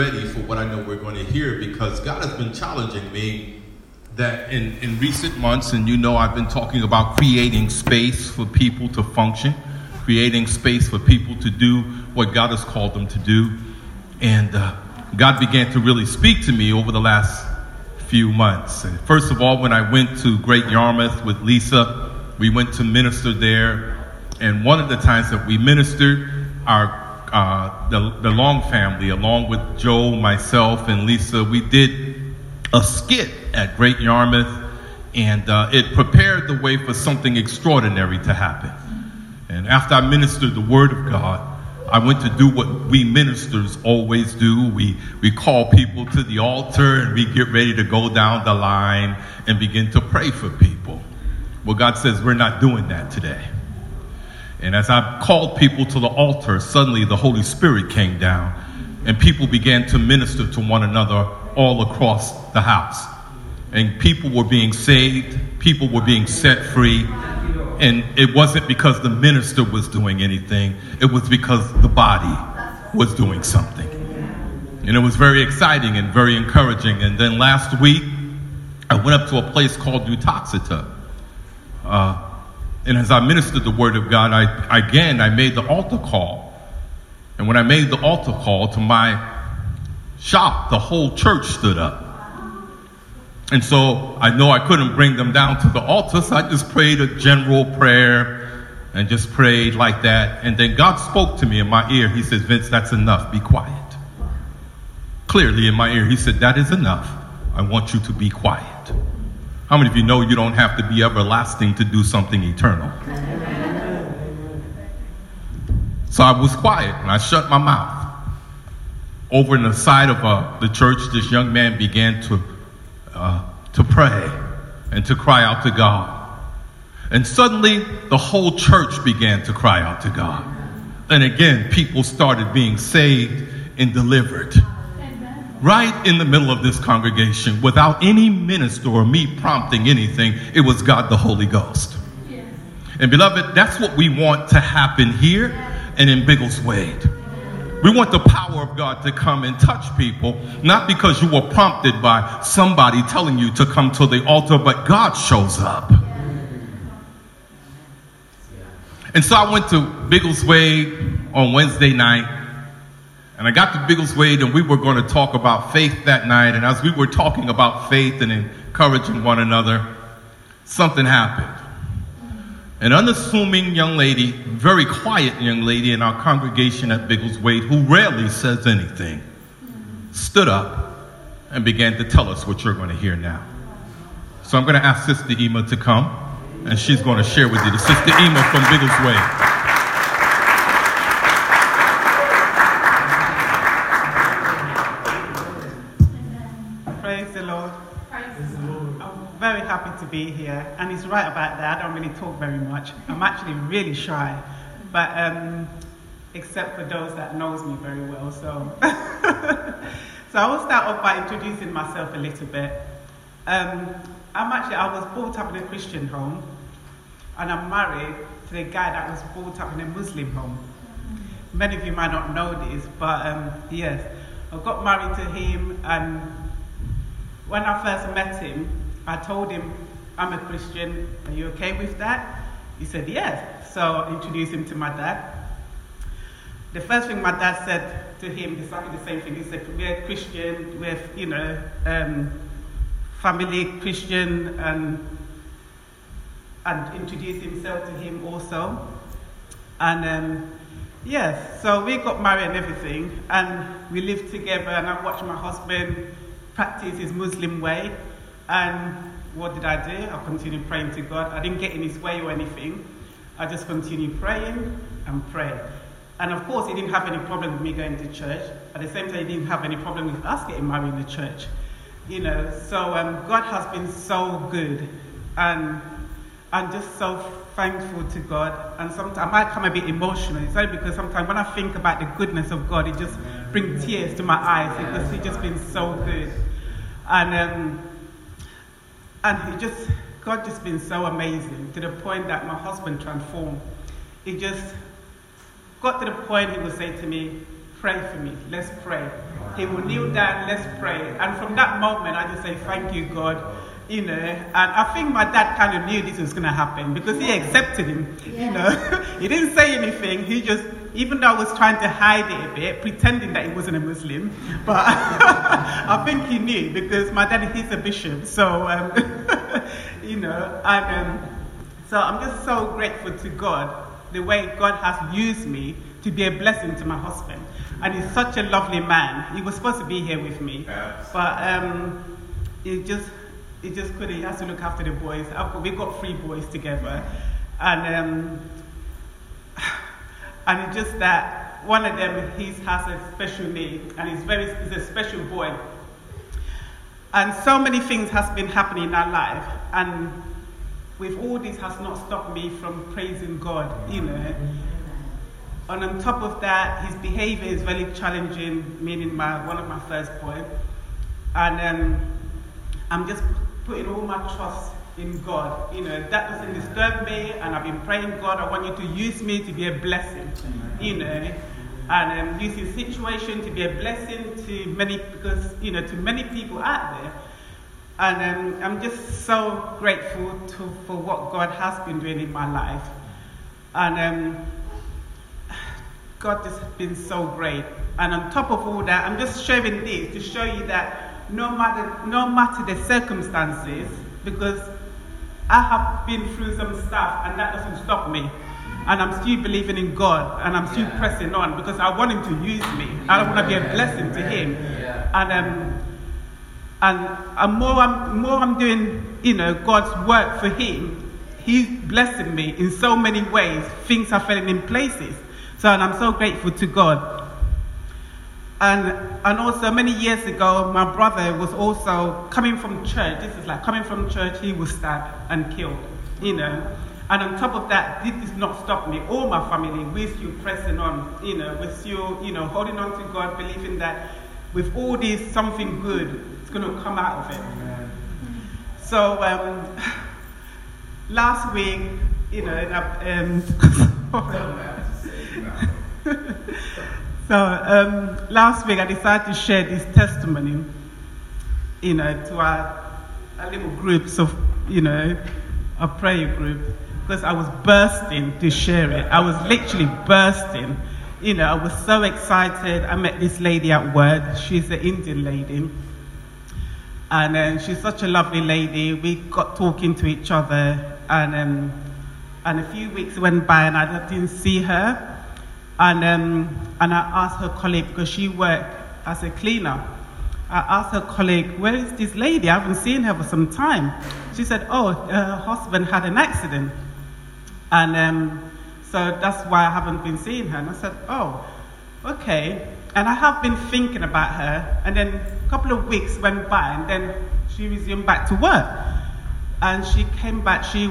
Ready for what I know we're going to hear, because God has been challenging me that in recent months, and I've been talking about creating space for people to function, creating space for people to do what God has called them to do. And God began to really speak to me over the last few months. And first of all, when I went to Great Yarmouth with Lisa, we went to minister there. And one of the times that we ministered, the Long family, along with Joe, myself, and Lisa, we did a skit at Great Yarmouth, and it prepared the way for something extraordinary to happen. And after I ministered the Word of God, I went to do what we ministers always do. We call people to the altar, and we get ready to go down the line and begin to pray for people. Well, God says we're not doing that today. And as I called people to the altar, suddenly the Holy Spirit came down, and people began to minister to one another all across the house. And people were being saved, people were being set free, and it wasn't because the minister was doing anything, it was because the body was doing something. And it was very exciting and very encouraging. And then last week, I went up to a place called Uttoxeter. And as I ministered the Word of God, I made the altar call. And when I made the altar call, to my shock, the whole church stood up. And so I know I couldn't bring them down to the altar, so I just prayed a general prayer and just prayed like that. And then God spoke to me in my ear. He said, "Vince, that's enough. Be quiet." Clearly in my ear, he said, "That is enough. I want you to be quiet." How many of you know you don't have to be everlasting to do something eternal? So I was quiet and I shut my mouth. Over in the side of the church, this young man began to pray and to cry out to God. And suddenly the whole church began to cry out to God. And again, people started being saved and delivered. Right in the middle of this congregation, without any minister or me prompting anything, it was God the Holy Ghost. Yes. And beloved, that's what we want to happen here and in Biggleswade. We want the power of God to come and touch people, not because you were prompted by somebody telling you to come to the altar, but God shows up. And so I went to Biggleswade on Wednesday night. And I got to Biggleswade, and we were going to talk about faith that night. And as we were talking about faith and encouraging one another, something happened. An unassuming young lady, very quiet young lady in our congregation at Biggleswade, who rarely says anything, stood up and began to tell us what you're going to hear now. So I'm going to ask Sister Ema to come, and she's going to share with you. Sister Ema from Biggleswade. Very happy to be here, and he's right about that. I don't really talk very much. I'm actually really shy, but except for those that knows me very well. So, so I will start off by introducing myself a little bit. I was brought up in a Christian home, and I'm married to a guy that was brought up in a Muslim home. Many of you might not know this, but yes, I got married to him, and when I first met him, I told him, "I'm a Christian, are you okay with that?" He said, "Yes." So I introduced him to my dad. The first thing my dad said to him, exactly the same thing. He said, "We're Christian, we're, family Christian," and introduced himself to him also. And yes, so we got married and everything, and we lived together, and I watched my husband practice his Muslim way. And what did I do? I continued praying to God. I didn't get in his way or anything. I just continued praying and praying. And of course, he didn't have any problem with me going to church. At the same time, he didn't have any problem with us getting married in the church. So God has been so good. And I'm just so thankful to God. And sometimes I might come a bit emotional. It's only because sometimes when I think about the goodness of God, it just brings tears to my eyes because he's just been so good. And God just been so amazing, to the point that my husband transformed. It just got to the point he would say to me, pray for me. Let's pray. He will kneel down, let's pray. And from that moment, I just say, thank you, God. You know, and I think my dad kind of knew this was going to happen because he accepted him. Yeah. You know, he didn't say anything. He just, even though I was trying to hide it a bit, pretending that he wasn't a Muslim, but I think he knew because my dad is a bishop. So, you know, and so I'm just so grateful to God, the way God has used me to be a blessing to my husband. And he's such a lovely man. He was supposed to be here with me, but he just couldn't. He has to look after the boys. We got 3 boys together, and it's just that one of them he has a special need, and he's a special boy. And so many things has been happening in our life, and with all this has not stopped me from praising God, you know. And on top of that, his behavior is very challenging, meaning one of my first boys. And I'm just putting all my trust in God. You know, that doesn't disturb me, and I've been praying, God, I want you to use me to be a blessing, you know, and use this situation to be a blessing to many, because, you know, to many people out there. And I'm just so grateful for what God has been doing in my life. And God has been so great. And on top of all that, I'm just sharing this to show you that no matter the circumstances, because I have been through some stuff and that doesn't stop me. And I'm still believing in God, and I'm still pressing on because I want him to use me. I want to be a blessing to him. And more I'm doing, you know, God's work for him, he's blessing me in so many ways. Things are falling in places. So, and I'm so grateful to God. And also many years ago, my brother was also coming from church. This is like coming from church, he was stabbed and killed, you know. And on top of that, this did not stop me. All my family, we're still pressing on, you know, we're still, you know, holding on to God, believing that with all this, something good is going to come out of it. So, last week, you know, so last week I decided to share this testimony, you know, to our little groups of, you know, a prayer group, because I was bursting to share it. I was literally bursting. You know, I was so excited. I met this lady at work. She's an Indian lady. And she's such a lovely lady. We got talking to each other. And a few weeks went by and I didn't see her. And I asked her colleague, because she worked as a cleaner. I asked her colleague, where is this lady? I haven't seen her for some time. She said, oh, her husband had an accident. And so that's why I haven't been seeing her. And I said, oh, okay. And I have been thinking about her. And then a couple of weeks went by, and then she resumed back to work. And she came back, she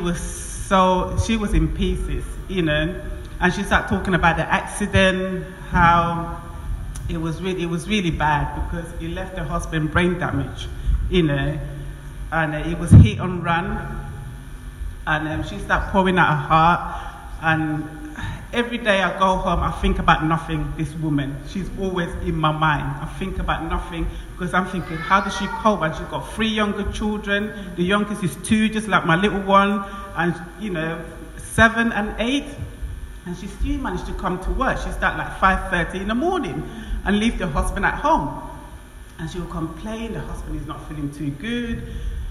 was in pieces, you know. And she started talking about the accident, how it was really bad because it left her husband brain damage, you know. And it was hit and run. And she started pouring out her heart. And every day I go home, I think about nothing, this woman. She's always in my mind. I think about nothing because I'm thinking, how does she cope? And she's got 3 younger children. The youngest is 2, just like my little one. And, you know, 7 and 8. And she still managed to come to work. She started like 5:30 in the morning and leave the husband at home. And she will complain, the husband is not feeling too good.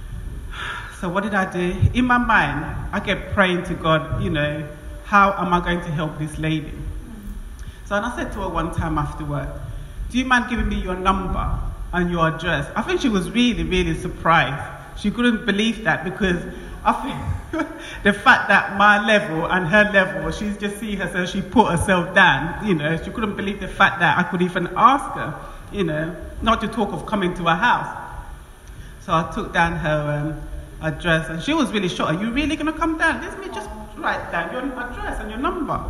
So what did I do? In my mind, I kept praying to God, you know, how am I going to help this lady? So and I said to her one time after work, do you mind giving me your number and your address? I think she was really, really surprised. She couldn't believe that because I think the fact that my level and her level, she's just see herself, she put herself down, you know, she couldn't believe the fact that I could even ask her, you know, not to talk of coming to her house. So I took down her address and she was really shocked. Are you really going to come down? Let me just write down your address and your number.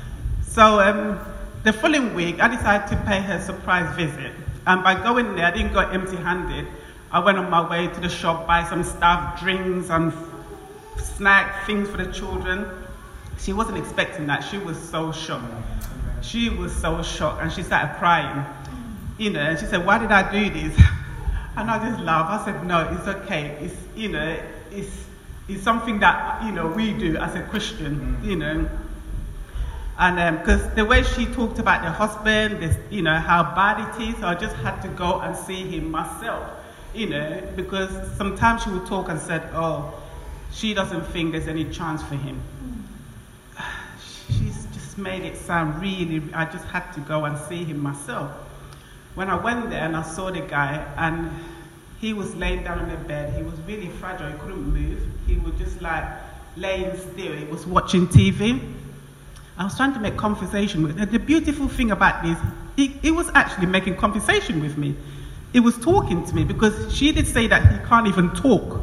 So the following week, I decided to pay her a surprise visit. And by going there, I didn't go empty-handed. I went on my way to the shop, buy some stuff, drinks and snack things for the children. She wasn't expecting that. She was so shocked. she was so shocked and she started crying. And she said, "Why did I do this?" And I just laughed. I said, "No, it's okay. It's something that, we do as a Christian, And because the way she talked about the husband, how bad it is, so I just had to go and see him myself, because sometimes she would talk and said, "Oh, she doesn't think there's any chance for him." She's just made it sound really, I just had to go and see him myself. When I went there and I saw the guy, and he was laying down on the bed, he was really fragile, he couldn't move, he was just like laying still, he was watching TV. I was trying to make conversation with him. The beautiful thing about this, he was actually making conversation with me. He was talking to me, because she did say that he can't even talk,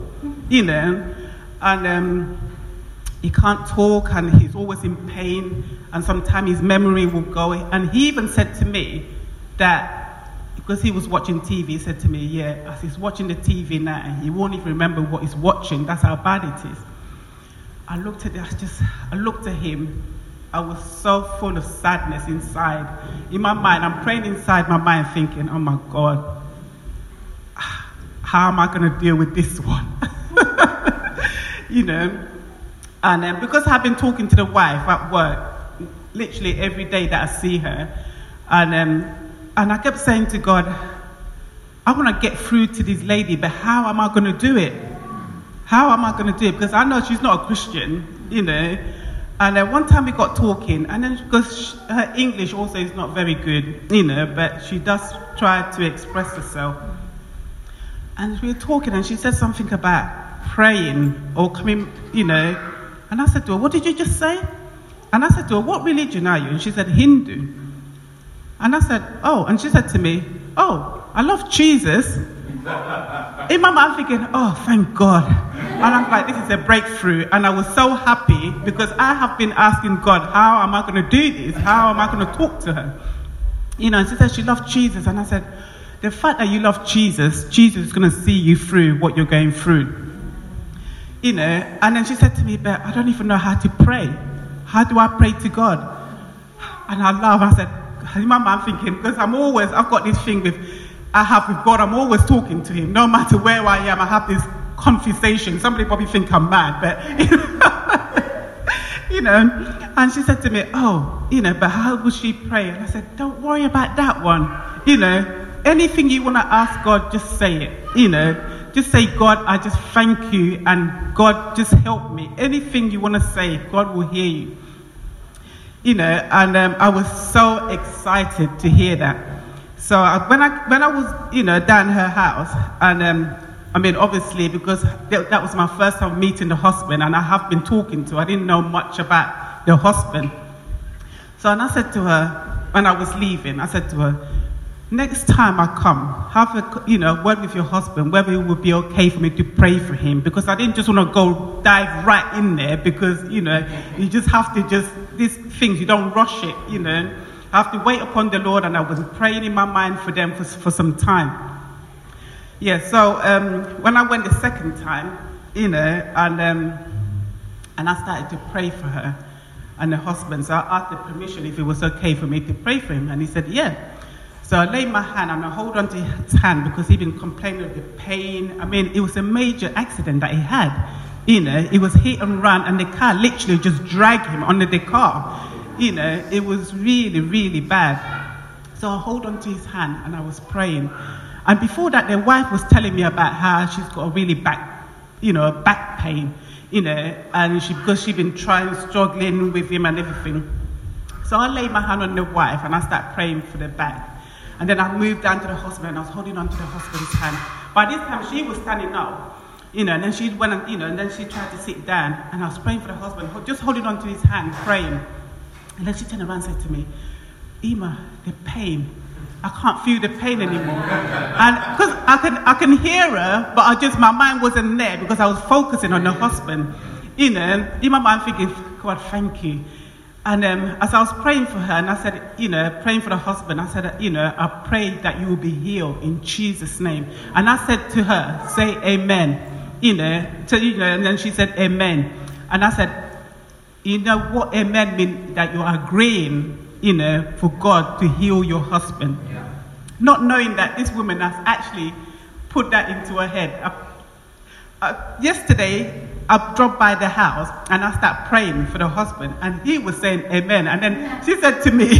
and he can't talk, and he's always in pain, and sometimes his memory will go. And he even said to me that, because he was watching TV, he said to me, "Yeah, as he's watching the TV now, he won't even remember what he's watching. That's how bad it is." I looked at him. I was so full of sadness inside. In my mind, I'm praying inside my mind, thinking, "Oh my God, how am I going to deal with this one?" And because I've been talking to the wife at work, literally every day that I see her, and I kept saying to God, "I want to get through to this lady, but how am I going to do it? How am I going to do it?" Because I know she's not a Christian, And one time we got talking, and then because her English also is not very good, but she does try to express herself. And we were talking, and she said something about praying or coming, And I said to her, "What did you just say?" And I said to her, "What religion are you?" And she said, "Hindu." And I said, "Oh," and she said to me, "Oh, I love Jesus." In my mind, I'm thinking, "Oh, thank God." And I'm like, this is a breakthrough. And I was so happy, because I have been asking God, how am I going to do this? How am I going to talk to her? And she said she loved Jesus. And I said, the fact that you love Jesus is going to see you through what you're going through. And then she said to me, "But I don't even know how to pray. How do I pray to God?" And I laughed. I said, in my mind, thinking, because I've got this thing with God, I'm always talking to him. No matter where I am, I have this conversation. Somebody probably think I'm mad, but, And she said to me, "Oh, but how would she pray?" And I said, "Don't worry about that one. Anything you want to ask God, just say it. Just say, "God, I just thank you, and God, just help me." Anything you want to say, God will hear you. And I was so excited to hear that. So when I was, down her house, and obviously, because that was my first time meeting the husband, and I have been talking to her, I didn't know much about the husband. So, and I said to her, when I was leaving, I said to her, "Next time I come, have a word with your husband, whether it would be okay for me to pray for him," because I didn't just want to go dive right in there, because you just have to these things, you don't rush it, I have to wait upon the Lord. And I was praying in my mind for them for some time. Yeah. So when I went the second time, and I started to pray for her and the husband. So I asked the permission if it was okay for me to pray for him, and he said, "Yeah." So I laid my hand and I hold onto his hand, because he'd been complaining of the pain. It was a major accident that he had. It was hit and run, and the car literally just dragged him under the car. It was really, really bad. So I hold onto his hand and I was praying. And before that, the wife was telling me about how she's got a really back pain, and because she'd been struggling with him and everything. So I laid my hand on the wife and I started praying for the back. And then I moved down to the husband, and I was holding on to the husband's hand. By this time, she was standing up, and then she went and then she tried to sit down, and I was praying for the husband, just holding on to his hand, praying. And then she turned around and said to me, "Ima, the pain, I can't feel the pain anymore." And because I can hear her, but my mind wasn't there, because I was focusing on the husband. In my mind, thinking, "God, thank you." And as I was praying for her, and I said, praying for the husband, I said, "I pray that you will be healed in Jesus' name." And I said to her, "Say amen." And then she said, "Amen." And I said, "You know what amen means? That you're agreeing for God to heal your husband. Yeah. Not knowing that this woman has actually put that into her head. Yesterday, I dropped by the house and I started praying for the husband, and he was saying amen. And then she said to me,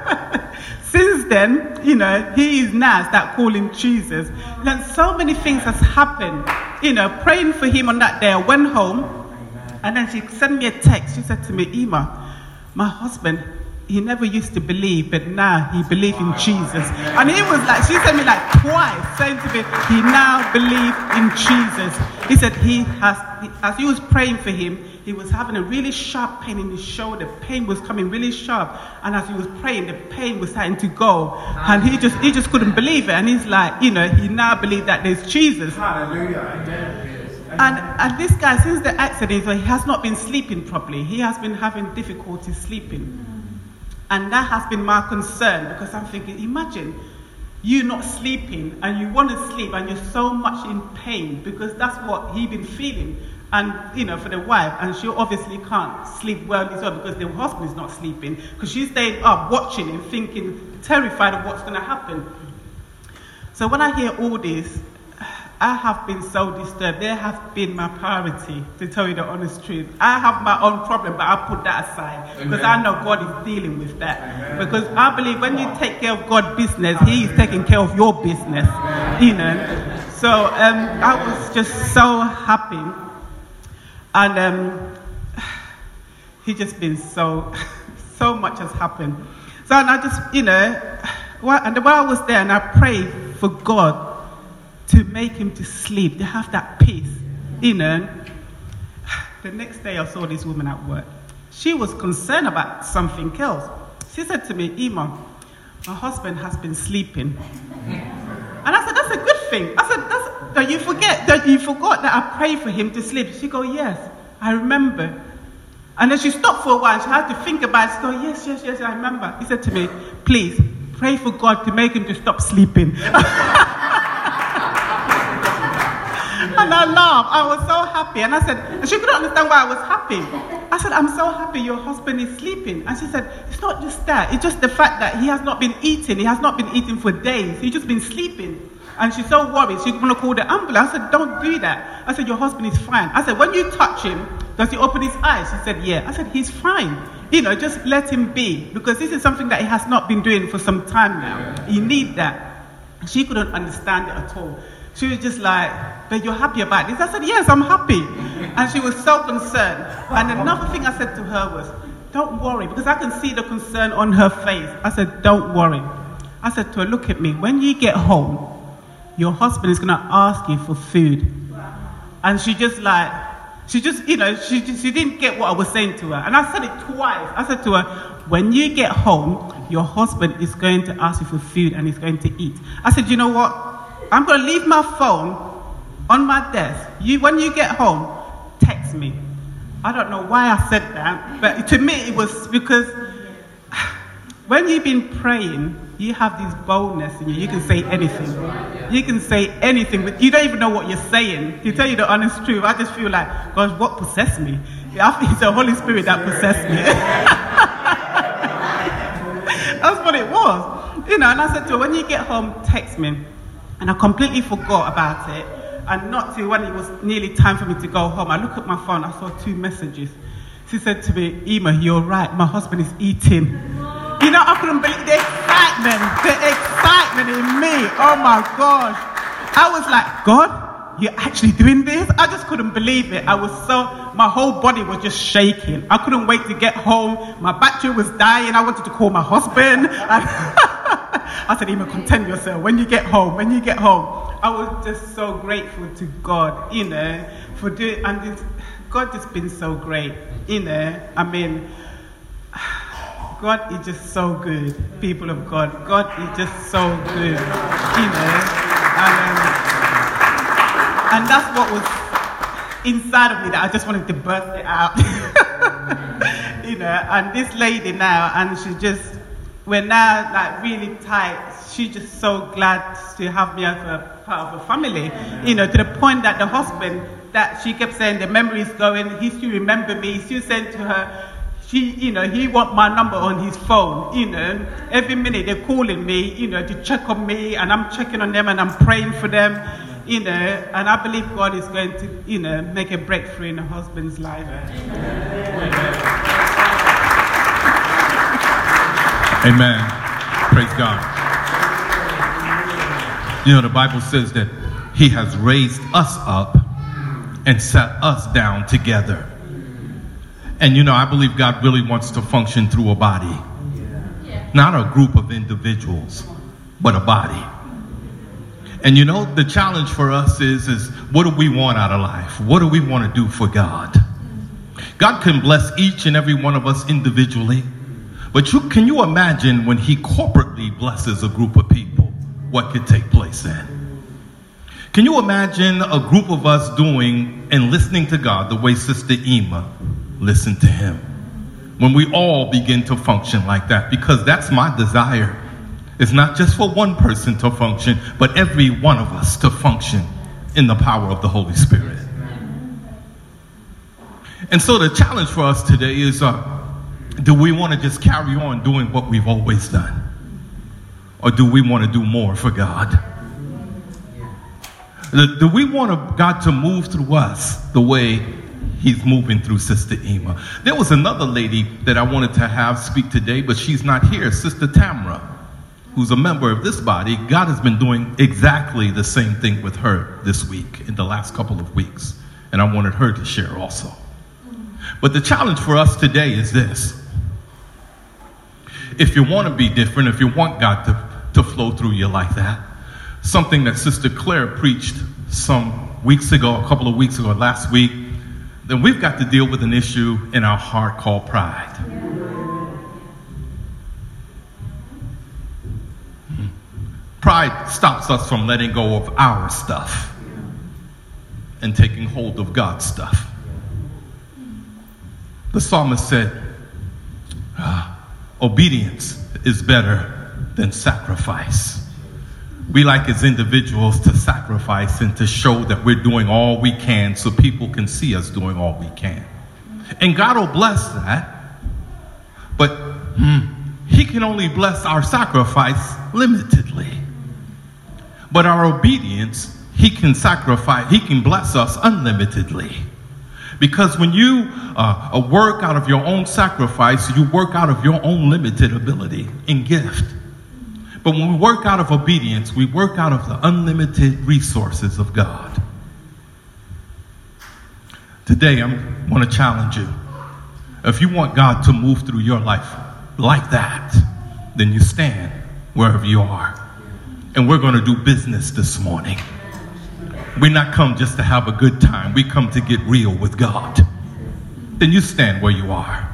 since then, he is now start calling Jesus. And so many things has happened. Praying for him on that day, I went home, and then she sent me a text. She said to me, Ima, my husband, he never used to believe, but now he believes in Jesus. And he was like, she sent me like twice, saying to me, he now believes in Jesus. He said as he was praying for him, he was having a really sharp pain in his shoulder. Pain was coming really sharp. And as he was praying, the pain was starting to go. And he just couldn't believe it. And he's like, he now believes that there's Jesus. Hallelujah. And this guy, since the accident, he has not been sleeping properly. He has been having difficulty sleeping. And that has been my concern, because I'm thinking, imagine you not sleeping and you want to sleep and you're so much in pain, because that's what he's been feeling. And, for the wife, and she obviously can't sleep well as well, because the husband is not sleeping, because she's staying up watching and thinking, terrified of what's going to happen. So when I hear all this, I have been so disturbed. They have been my priority, to tell you the honest truth. I have my own problem, but I put that aside, because I know God is dealing with that. Amen. Because I believe when you take care of God's business, He is taking care of your business. So I was just so happy. And He just been so much has happened. So, and I just, while I was there, and I prayed for God to make him to sleep, to have that peace. The next day I saw this woman at work. She was concerned about something else. She said to me, Ima, my husband has been sleeping. And I said, that's a good thing. I said, that you forgot that I prayed for him to sleep. She go, yes, I remember. And then she stopped for a while. She had to think about it. She go, yes, I remember. He said to me, please, pray for God to make him to stop sleeping. And I laughed. I was so happy. And I said, and she couldn't understand why I was happy. I said, I'm so happy your husband is sleeping. And she said, it's not just that. It's just the fact that he has not been eating. He has not been eating for days. He's just been sleeping. And she's so worried. She's going to call the ambulance. I said, don't do that. I said, your husband is fine. I said, when you touch him, does he open his eyes? She said, yeah. I said, he's fine. Just let him be. Because this is something that he has not been doing for some time now. You need that. She couldn't understand it at all. She was just like, but you're happy about this? I said, yes, I'm happy. And she was so concerned. And another thing I said to her was, don't worry, because I can see the concern on her face. I said, don't worry. I said to her, look at me. When you get home, your husband is going to ask you for food. And she didn't get what I was saying to her. And I said it twice. I said to her, when you get home, your husband is going to ask you for food and he's going to eat. I said, you know what? I'm going to leave my phone on my desk. When you get home, text me. I don't know why I said that, but to me it was because when you've been praying, you have this boldness in you. You can say anything. You can say anything, but you don't even know what you're saying. To tell you the honest truth, I just feel like, God, what possessed me? I think it's the Holy Spirit that possessed me. That's what it was. And I said to her, when you get home, text me. And I completely forgot about it. And not till when it was nearly time for me to go home, I looked at my phone, I saw 2 messages. She said to me, Ima, you're right, my husband is eating. I couldn't believe the excitement in me. Oh my gosh. I was like, God, you're actually doing this? I just couldn't believe it. My whole body was just shaking. I couldn't wait to get home. My battery was dying. I wanted to call my husband. I said, Ima, content yourself. When you get home. I was just so grateful to God, for doing, and God has been so great, I mean, God is just so good, people of God. God is just so good, and that's what was inside of me that I just wanted to burst it out, and this lady now, and we're now like really tight. She's just so glad to have me as a part of a family, to the point that the husband, that she kept saying the memory is going, he still remember me, he still saying to her, he want my number on his phone, every minute they're calling me, to check on me, and I'm checking on them and I'm praying for them, and I believe God is going to, make a breakthrough in a husband's life. Amen. Praise God. The Bible says that he has raised us up and set us down together. And I believe God really wants to function through a body. Not a group of individuals, but a body. And the challenge for us is what do we want out of life? What do we want to do for God? God can bless each and every one of us individually. But can you imagine when he corporately blesses a group of people, what could take place then? Can you imagine a group of us doing and listening to God the way Sister Ema listened to him? When we all begin to function like that, because that's my desire. It's not just for one person to function, but every one of us to function in the power of the Holy Spirit. And so the challenge for us today is, do we want to just carry on doing what we've always done? Or do we want to do more for God? Do we want God to move through us the way he's moving through Sister Ema? There was another lady that I wanted to have speak today, but she's not here. Sister Tamra, who's a member of this body. God has been doing exactly the same thing with her this week, in the last couple of weeks. And I wanted her to share also. But the challenge for us today is this. If you want to be different, if you want God to flow through you like that, something that Sister Claire preached some weeks ago, a couple of weeks ago, last week, then we've got to deal with an issue in our heart called pride. Pride stops us from letting go of our stuff and taking hold of God's stuff. The psalmist said, obedience is better than sacrifice. We like as individuals to sacrifice and to show that we're doing all we can so people can see us doing all we can. And God will bless that, but he can only bless our sacrifice limitedly. But our obedience, he can bless us unlimitedly. Because when you work out of your own sacrifice, you work out of your own limited ability and gift. But when we work out of obedience, we work out of the unlimited resources of God. Today, I want to challenge you. If you want God to move through your life like that, then you stand wherever you are. And we're going to do business this morning. We're not come just to have a good time. We come to get real with God. Then you stand where you are.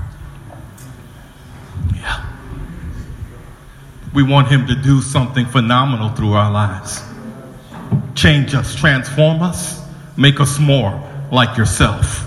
Yeah. We want him to do something phenomenal through our lives. Change us, transform us, make us more like yourself.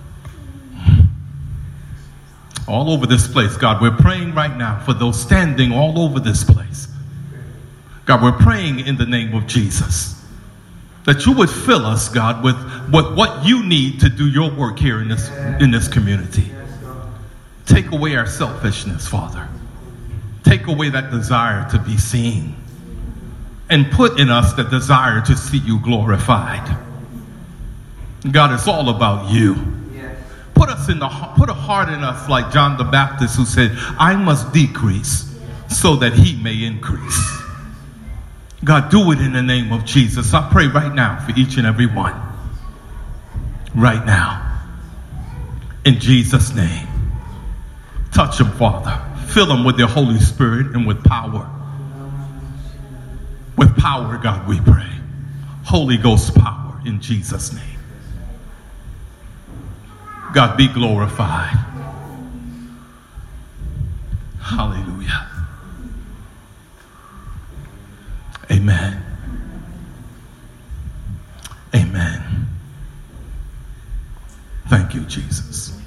All over this place, God, we're praying right now for those standing all over this place. God, we're praying in the name of Jesus that you would fill us, God, with what you need to do your work here in this community. Take away our selfishness, Father. Take away that desire to be seen. And put in us the desire to see you glorified. God, it's all about you. Put a heart in us like John the Baptist, who said, I must decrease so that he may increase. God, do it in the name of Jesus. I pray right now for each and every one. Right now. In Jesus' name. Touch them, Father. Fill them with your Holy Spirit and with power. With power, God, we pray. Holy Ghost power in Jesus' name. God, be glorified. Hallelujah. Amen. Amen. Thank you, Jesus.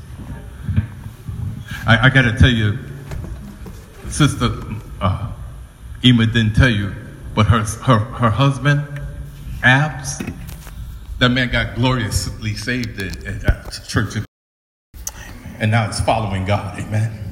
I got to tell you, Sister Ema didn't tell you, but her husband, Abs, that man got gloriously saved at church. Amen. and now he's following God. Amen.